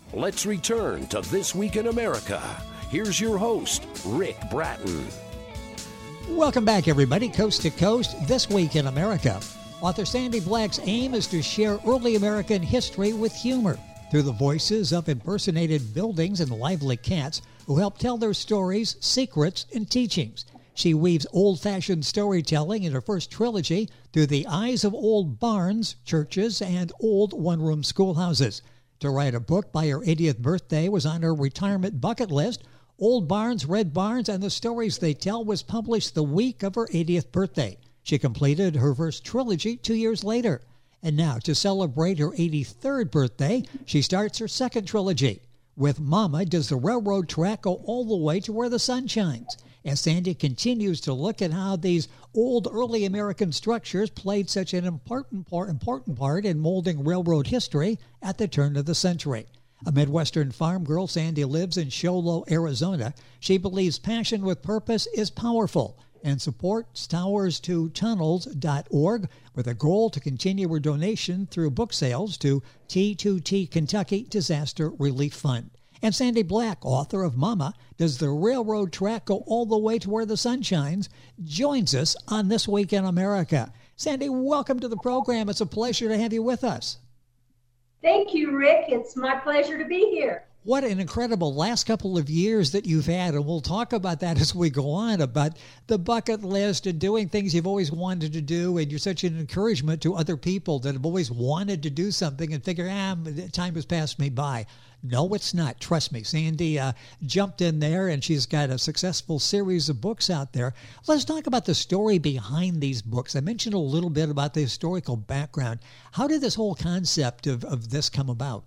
Let's return to This Week in America. Here's your host, Rick Bratton. Welcome back, everybody, coast to coast, This Week in America. Author Sandy Black's aim is to share early American history with humor through the voices of impersonated buildings and lively cats who help tell their stories, secrets, and teachings. She weaves old-fashioned storytelling in her first trilogy through the eyes of old barns, churches, and old one-room schoolhouses. To write a book by her 80th birthday was on her retirement bucket list. Old Barns, Red Barns, and the Stories They Tell was published the week of her 80th birthday. She completed her first trilogy 2 years later. And now, to celebrate her 83rd birthday, she starts her second trilogy. With Mama, Does the Railroad Track Go All the Way to Where the Sun Shines? As Sandy continues to look at how these old early American structures played such an important part in molding railroad history at the turn of the century. A Midwestern farm girl, Sandy lives in Show Low, Arizona. She believes passion with purpose is powerful and supports TowersToTunnels.org with a goal to continue her donation through book sales to T2T Kentucky Disaster Relief Fund. And Sandy Black, author of Mama, Does the Railroad Track Go All the Way to Where the Sun Shines?, joins us on This Week in America. Sandy, welcome to the program. It's a pleasure to have you with us. Thank you, Rick. It's my pleasure to be here. What an incredible last couple of years that you've had, and we'll talk about that as we go on, about the bucket list and doing things you've always wanted to do, and you're such an encouragement to other people that have always wanted to do something and figure, time has passed me by. No, it's not. Trust me. Sandy jumped in there, and she's got a successful series of books out there. Let's talk about the story behind these books. I mentioned a little bit about the historical background. How did this whole concept of this come about?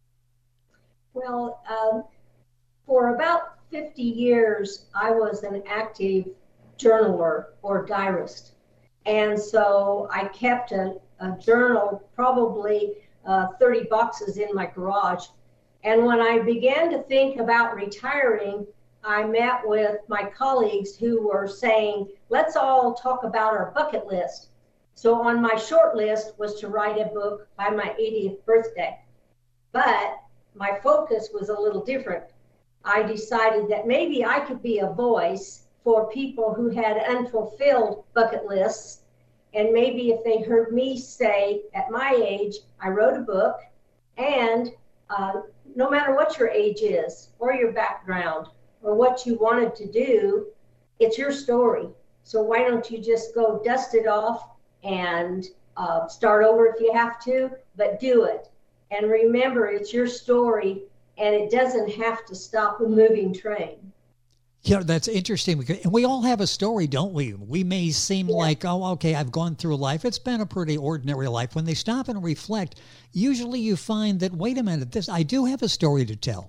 Well, for about 50 years, I was an active journaler or diarist. And so I kept a journal, probably 30 boxes in my garage. And when I began to think about retiring, I met with my colleagues who were saying, let's all talk about our bucket list. So on my short list was to write a book by my 80th birthday. But my focus was a little different. I decided that maybe I could be a voice for people who had unfulfilled bucket lists. And maybe if they heard me say, at my age, I wrote a book, and no matter what your age is or your background or what you wanted to do, it's your story. So why don't you just go dust it off and start over if you have to, but do it. And remember, it's your story, and it doesn't have to stop a moving train. Yeah, that's interesting. And we all have a story, don't we? We may seem like, oh, okay, I've gone through life. It's been a pretty ordinary life. When they stop and reflect, usually you find that, wait a minute, I do have a story to tell.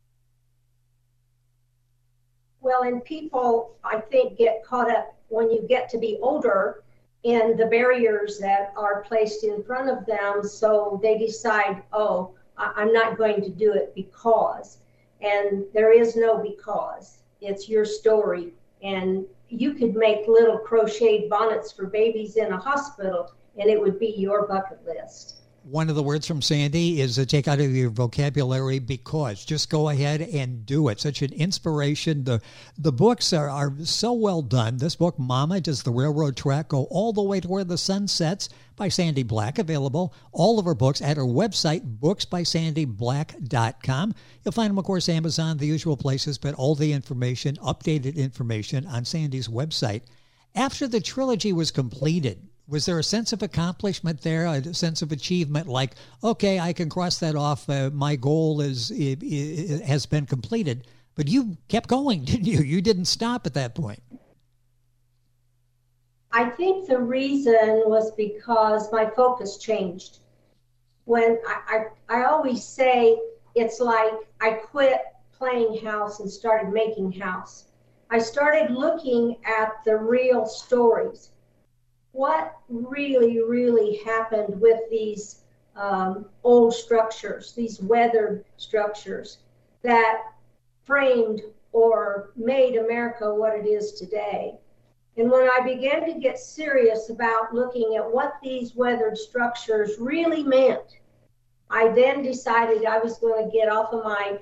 Well, and people, I think, get caught up when you get to be older in the barriers that are placed in front of them. So they decide, oh, I'm not going to do it because. And there is no because. It's your story. And you could make little crocheted bonnets for babies in a hospital, and it would be your bucket list. One of the words from Sandy is to take out of your vocabulary, because. Just go ahead and do it. Such an inspiration. The books are so well done. This book, Mama, Does the Railroad Track Go All the Way to Where the Sun Sets, by Sandy Black, available all of her books at her website, booksbysandyblack.com. You'll find them, of course, Amazon, the usual places, but all the information, updated information on Sandy's website. After the trilogy was completed, was there a sense of accomplishment there, a sense of achievement, like, okay, I can cross that off, my goal has been completed, but you kept going, didn't you? You didn't stop at that point. I think the reason was because my focus changed. When I always say, it's like I quit playing house and started making house. I started looking at the real stories. What really, really happened with these old structures, these weathered structures that framed or made America what it is today? And when I began to get serious about looking at what these weathered structures really meant, I then decided I was going to get off of my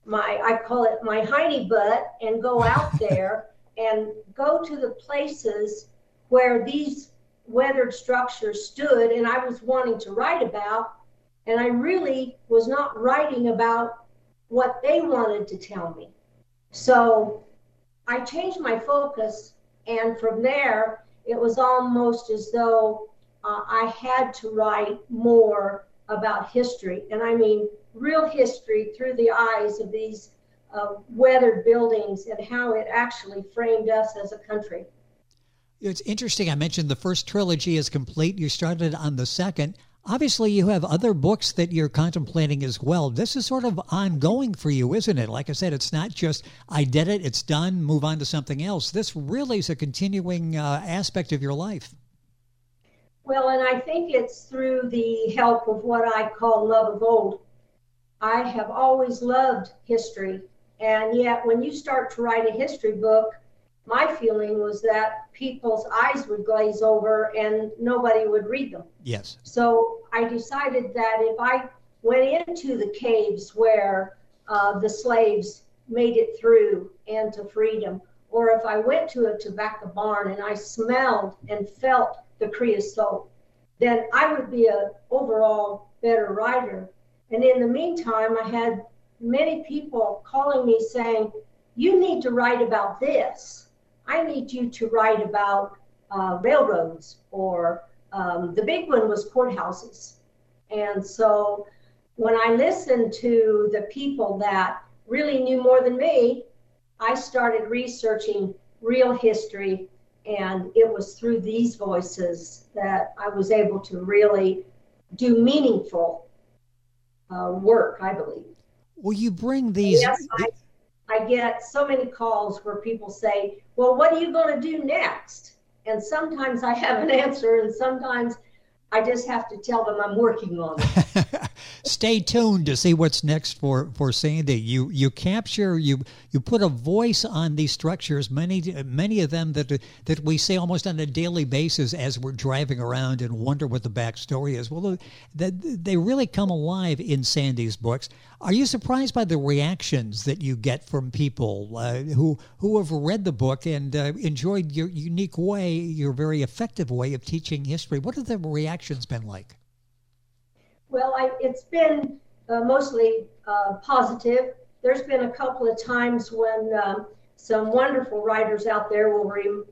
I call it my hiney butt, and go out there and go to the places where these weathered structures stood and I was wanting to write about. And I really was not writing about what they wanted to tell me. So I changed my focus, and from there, it was almost as though I had to write more about history. And I mean, real history through the eyes of these weathered buildings and how it actually framed us as a country. It's interesting. I mentioned the first trilogy is complete. You started on the second. Obviously, you have other books that you're contemplating as well. This is sort of ongoing for you, isn't it? Like I said, it's not just, I did it, it's done, move on to something else. This really is a continuing aspect of your life. Well, and I think it's through the help of what I call love of old. I have always loved history. And yet, when you start to write a history book, my feeling was that people's eyes would glaze over and nobody would read them. Yes. So I decided that if I went into the caves where the slaves made it through and to freedom, or if I went to a tobacco barn and I smelled and felt the creosote, then I would be an overall better writer. And in the meantime, I had many people calling me saying, you need to write about this. I need you to write about railroads, or the big one was courthouses. And so when I listened to the people that really knew more than me, I started researching real history. And it was through these voices that I was able to really do meaningful work, I believe. Well, you bring these... Yes, I get so many calls where people say, well, what are you going to do next? And sometimes I have an answer, and sometimes I just have to tell them I'm working on it. Stay tuned to see what's next for Sandy. You capture, you put a voice on these structures, many of them that we see almost on a daily basis as we're driving around and wonder what the backstory is. Well, they really come alive in Sandy's books. Are you surprised by the reactions that you get from people who have read the book and enjoyed your unique way, your very effective way of teaching history? What have the reactions been like? Well, it's been mostly positive. There's been a couple of times when some wonderful writers out there will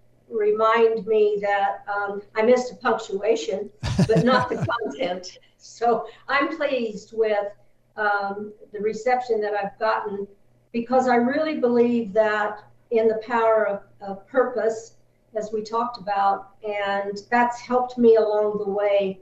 remind me that I missed a punctuation, but not the content. So I'm pleased with the reception that I've gotten, because I really believe that in the power of purpose, as we talked about, and that's helped me along the way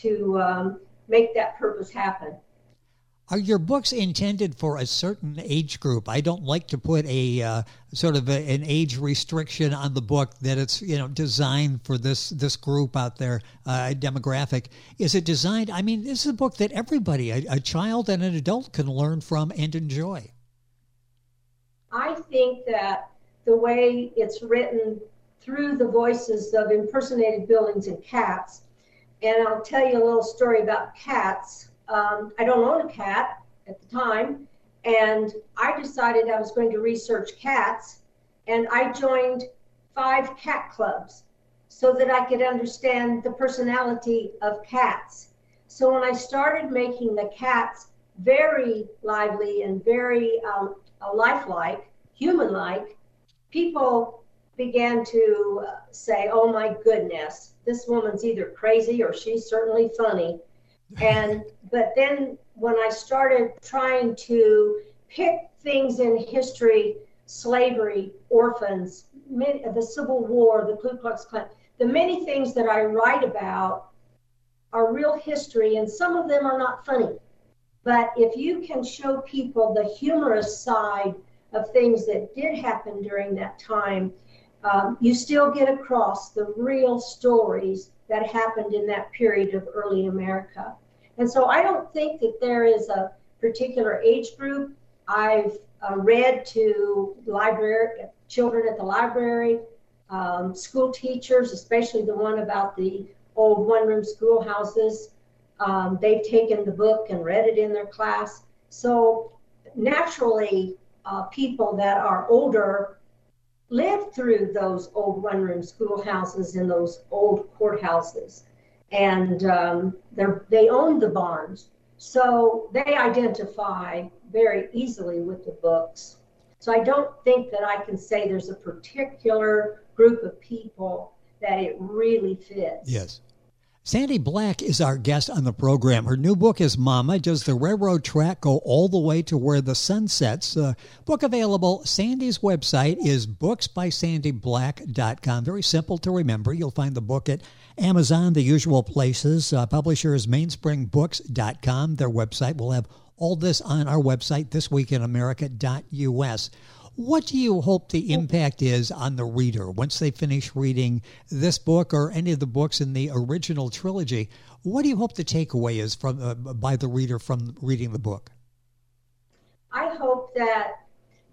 to make that purpose happen. Are your books intended for a certain age group? I don't like to put a sort of an age restriction on the book that it's designed for this group out there, demographic. Is it designed? I mean, this is a book that everybody, a child and an adult, can learn from and enjoy. I think that the way it's written through the voices of impersonated buildings and cats, and I'll tell you a little story about cats. I don't own a cat at the time, and I decided I was going to research cats, and I joined 5 cat clubs so that I could understand the personality of cats. So when I started making the cats very lively and very lifelike, human-like, people began to say, oh my goodness, this woman's either crazy or she's certainly funny. But then when I started trying to pick things in history, slavery, orphans, the Civil War, the Ku Klux Klan, the many things that I write about are real history, and some of them are not funny. But if you can show people the humorous side of things that did happen during that time, you still get across the real stories that happened in that period of early America. And so I don't think that there is a particular age group. I've read to children at the library, school teachers, especially the one about the old one-room schoolhouses. They've taken the book and read it in their class. So naturally, people that are older lived through those old one-room schoolhouses and those old courthouses. And they own the barns. So they identify very easily with the books. So I don't think that I can say there's a particular group of people that it really fits. Yes. Sandy Black is our guest on the program. Her new book is Mama, Does the Railroad Track Go All the Way to Where the Sun Sets? Book available. Sandy's website is booksbysandyblack.com. Very simple to remember. You'll find the book at Amazon, the usual places. Publisher is mainspringbooks.com. Their website. We'll have all this on our website, thisweekinamerica.us. What do you hope the impact is on the reader once they finish reading this book or any of the books in the original trilogy? What do you hope the takeaway is by the reader from reading the book? I hope that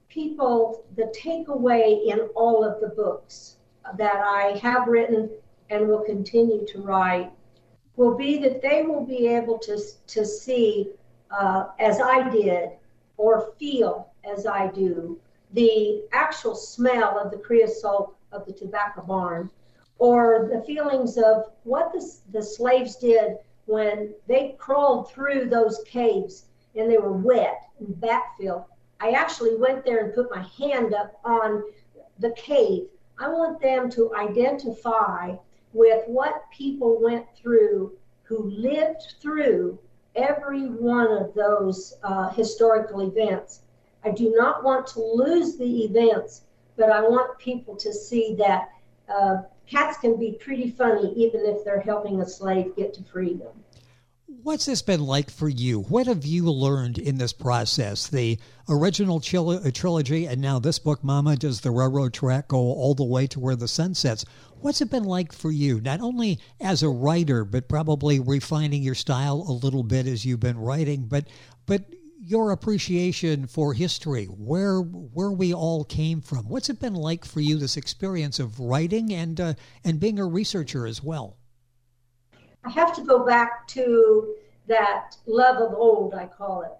the takeaway in all of the books that I have written and will continue to write will be that they will be able to see, as I did, or feel as I do, the actual smell of the creosote of the tobacco barn, or the feelings of what the slaves did when they crawled through those caves and they were wet and backfilled. I actually went there and put my hand up on the cave. I want them to identify with what people went through who lived through every one of those historical events. I do not want to lose the events, but I want people to see that cats can be pretty funny even if they're helping a slave get to freedom. What's this been like for you? What have you learned in this process? The original trilogy and now this book, Mama, Does the Railroad Track Go All the Way to Where the Sun Sets? What's it been like for you, not only as a writer, but probably refining your style a little bit as you've been writing, but your appreciation for history, where we all came from? What's it been like for you, this experience of writing and being a researcher as well? I have to go back to that love of old, I call it.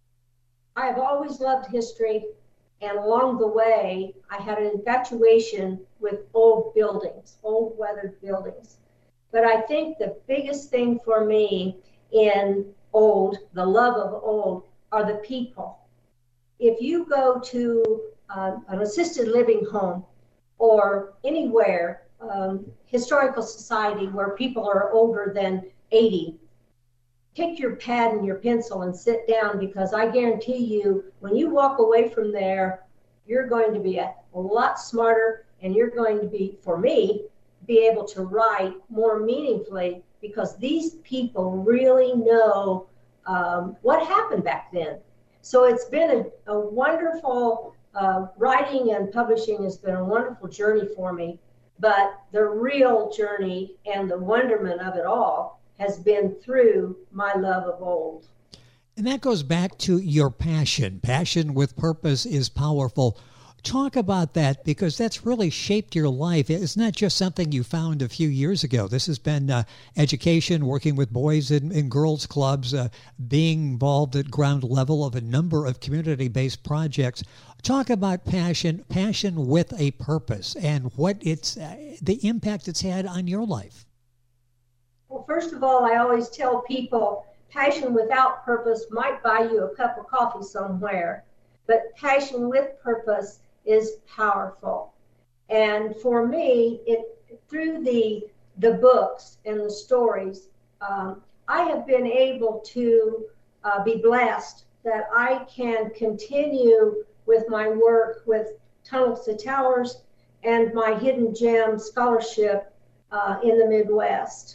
I have always loved history, and along the way, I had an infatuation with old buildings, old weathered buildings. But I think the biggest thing for me in old, the love of old, are the people. If you go to an assisted living home or anywhere, historical society where people are older than 80, take your pad and your pencil and sit down, because I guarantee you, when you walk away from there, you're going to be a lot smarter, and you're going to be, for me, be able to write more meaningfully, because these people really know what happened back then. So it's been a wonderful, writing and publishing has been a wonderful journey for me. But the real journey and the wonderment of it all has been through my love of old. And that goes back to your passion. Passion with purpose is powerful. Talk about that, because that's really shaped your life. It's not just something you found a few years ago. This has been education, working with boys and girls clubs, being involved at ground level of a number of community-based projects. Talk about passion with a purpose, and what the impact it's had on your life. Well, first of all, I always tell people passion without purpose might buy you a cup of coffee somewhere, but passion with purpose is powerful. And for me, through the books and the stories, I have been able to be blessed that I can continue with my work with Tunnels to Towers and my Hidden Gem Scholarship in the Midwest.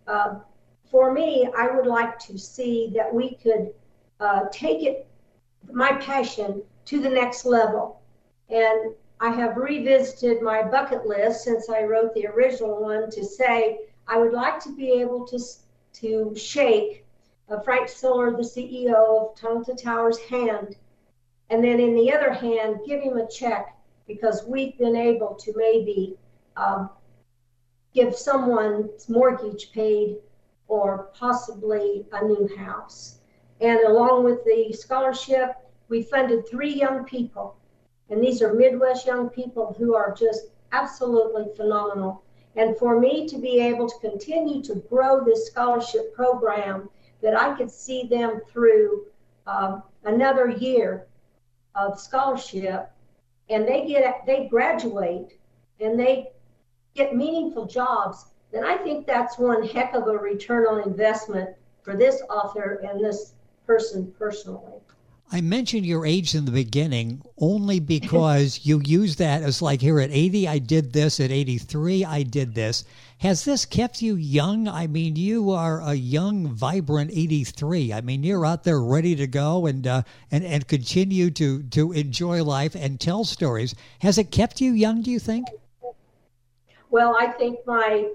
For me, I would like to see that we could take my passion to the next level. And I have revisited my bucket list since I wrote the original one to say I would like to be able to shake Frank Siller, the CEO of Tunnels to Towers' hand, and then in the other hand, give him a check, because we've been able to maybe give someone's mortgage paid, or possibly a new house. And along with the scholarship, we funded 3 young people. And these are Midwest young people who are just absolutely phenomenal. And for me to be able to continue to grow this scholarship program, that I could see them through another year of scholarship, and they graduate and they get meaningful jobs, then I think that's one heck of a return on investment for this author and this person personally. I mentioned your age in the beginning only because you use that as like, here at 80, I did this. At 83, I did this. Has this kept you young? I mean, you are a young, vibrant 83. I mean, you're out there ready to go and continue to enjoy life and tell stories. Has it kept you young, do you think? Well, I think my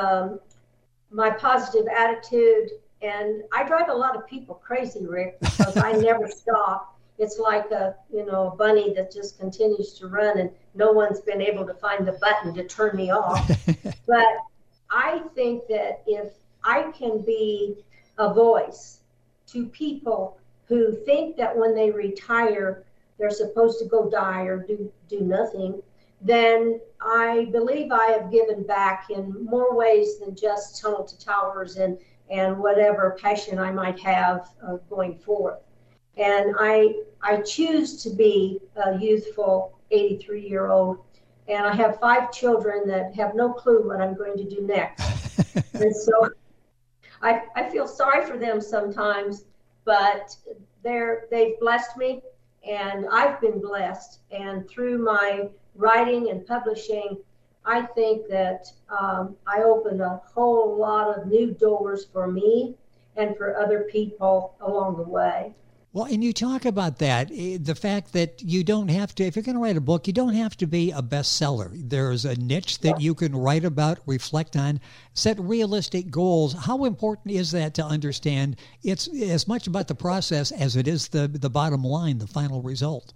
positive attitude, and I drive a lot of people crazy, Rick, because I never stop. It's like a bunny that just continues to run, and no one's been able to find the button to turn me off. But I think that if I can be a voice to people who think that when they retire, they're supposed to go die or do nothing, then I believe I have given back in more ways than just Tunnel to Towers and whatever passion I might have going forth. And I choose to be a youthful 83-year-old, and I have 5 children that have no clue what I'm going to do next. And so I feel sorry for them sometimes, but they've blessed me, and I've been blessed. And through my writing and publishing, I think that I opened a whole lot of new doors for me and for other people along the way. Well, and you talk about that, the fact that you don't have to, if you're going to write a book, you don't have to be a bestseller. There's a niche that you can write about, reflect on, set realistic goals. How important is that to understand? It's as much about the process as it is the bottom line, the final result.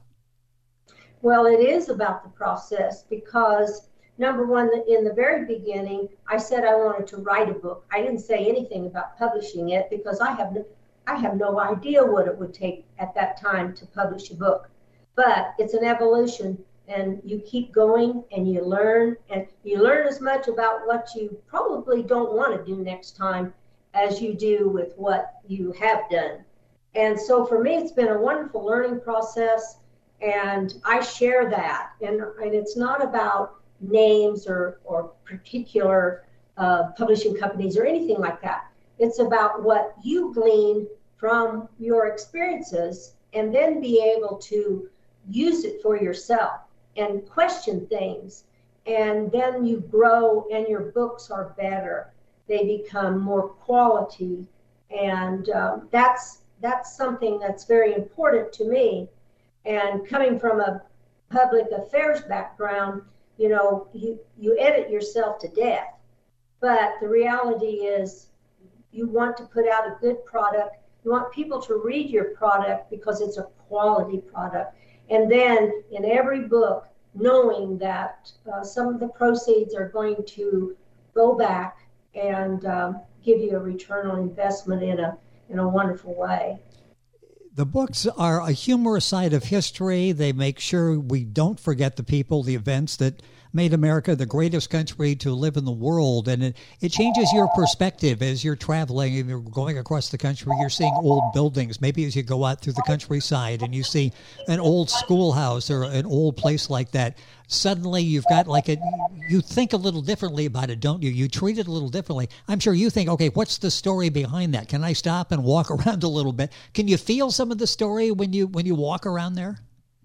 Well, it is about the process because, number one, in the very beginning, I said I wanted to write a book. I didn't say anything about publishing it because I have no idea what it would take at that time to publish a book. But it's an evolution, and you keep going and you learn as much about what you probably don't want to do next time as you do with what you have done. And so for me, it's been a wonderful learning process, and I share that. And it's not about names or particular publishing companies or anything like that. It's about what you glean from your experiences and then be able to use it for yourself and question things. And then you grow and your books are better. They become more quality. And that's something that's very important to me. And coming from a public affairs background, you edit yourself to death. But the reality is you want to put out a good product. You want people to read your product because it's a quality product. And then in every book, knowing that some of the proceeds are going to go back and give you a return on investment in a wonderful way. The books are a humorous side of history. They make sure we don't forget the people, the events that made America the greatest country to live in the world. And it changes your perspective as you're traveling and you're going across the country. You're seeing old buildings. Maybe as you go out through the countryside and you see an old schoolhouse or an old place like that, suddenly you've got you think a little differently about it, don't you? You treat it a little differently. I'm sure you think, okay, what's the story behind that? Can I stop and walk around a little bit? Can you feel some of the story when you walk around there?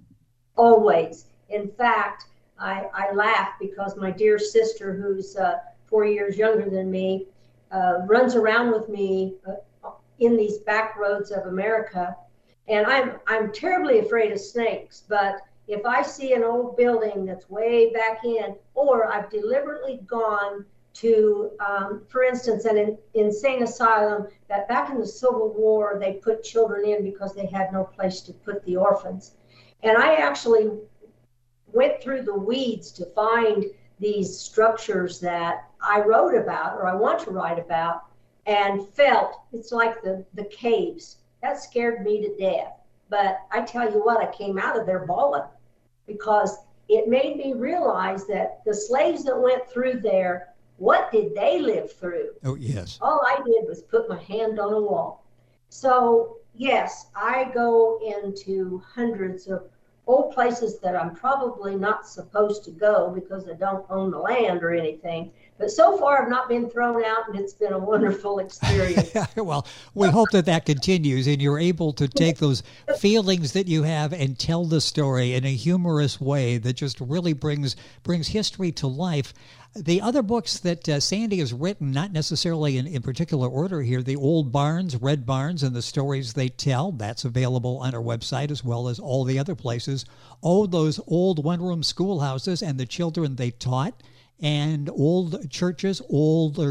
Always. In fact, I laugh because my dear sister, who's 4 years younger than me, runs around with me in these back roads of America. And I'm terribly afraid of snakes, but if I see an old building that's way back in, or I've deliberately gone to, for instance, an insane asylum that back in the Civil War, they put children in because they had no place to put the orphans. And I actually went through the weeds to find these structures that I wrote about or I want to write about. and felt it's like the caves. That scared me to death. But I tell you what, I came out of there bawling, because it made me realize that the slaves that went through there, what did they live through? Oh, yes. All I did was put my hand on a wall. So, yes, I go into hundreds of old places that I'm probably not supposed to go because I don't own the land or anything. But so far, I've not been thrown out, and it's been a wonderful experience. Well, we hope that continues, and you're able to take those feelings that you have and tell the story in a humorous way that just really brings history to life. The other books that Sandy has written, not necessarily in particular order here, the Old Barns, Red Barns, and the stories they tell, that's available on our website as well as all the other places. Oh, those old one-room schoolhouses and the children they taught, and old churches, older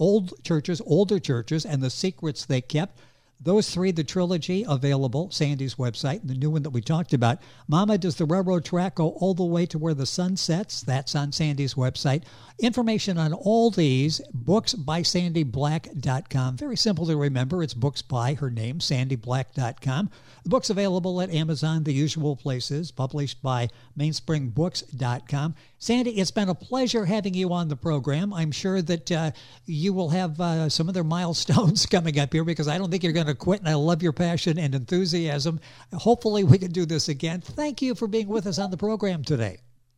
churches, and the secrets they kept. Those three, the trilogy, available, Sandy's website, and the new one that we talked about. Mama, Does the Railroad Track Go All the Way to Where the Sun Sets? That's on Sandy's website. Information on all these, booksbysandyblack.com. Very simple to remember. It's books by her name, sandyblack.com. The book's available at Amazon, the usual places, published by mainspringbooks.com. Sandy, it's been a pleasure having you on the program. I'm sure that you will have some other milestones coming up here, because I don't think you're going to quit, and I love your passion and enthusiasm. Hopefully we can do this again. Thank you for being with us on the program today.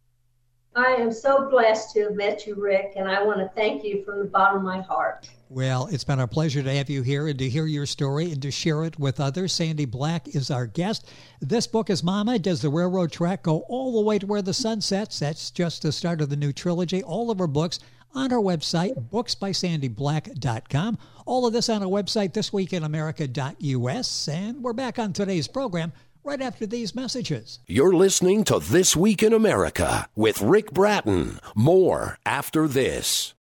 I am so blessed to have met you, Rick, and I want to thank you from the bottom of my heart. Well, it's been our pleasure to have you here and to hear your story and to share it with others. Sandy Black is our guest. This book is Mama, Does the Railroad Track Go All the Way to Where the Sun Sets? That's just the start of the new trilogy. All of our books on our website, booksbysandyblack.com. All of this on our website, thisweekinamerica.us. And we're back on today's program right after these messages. You're listening to This Week in America with Rick Bratton. More after this.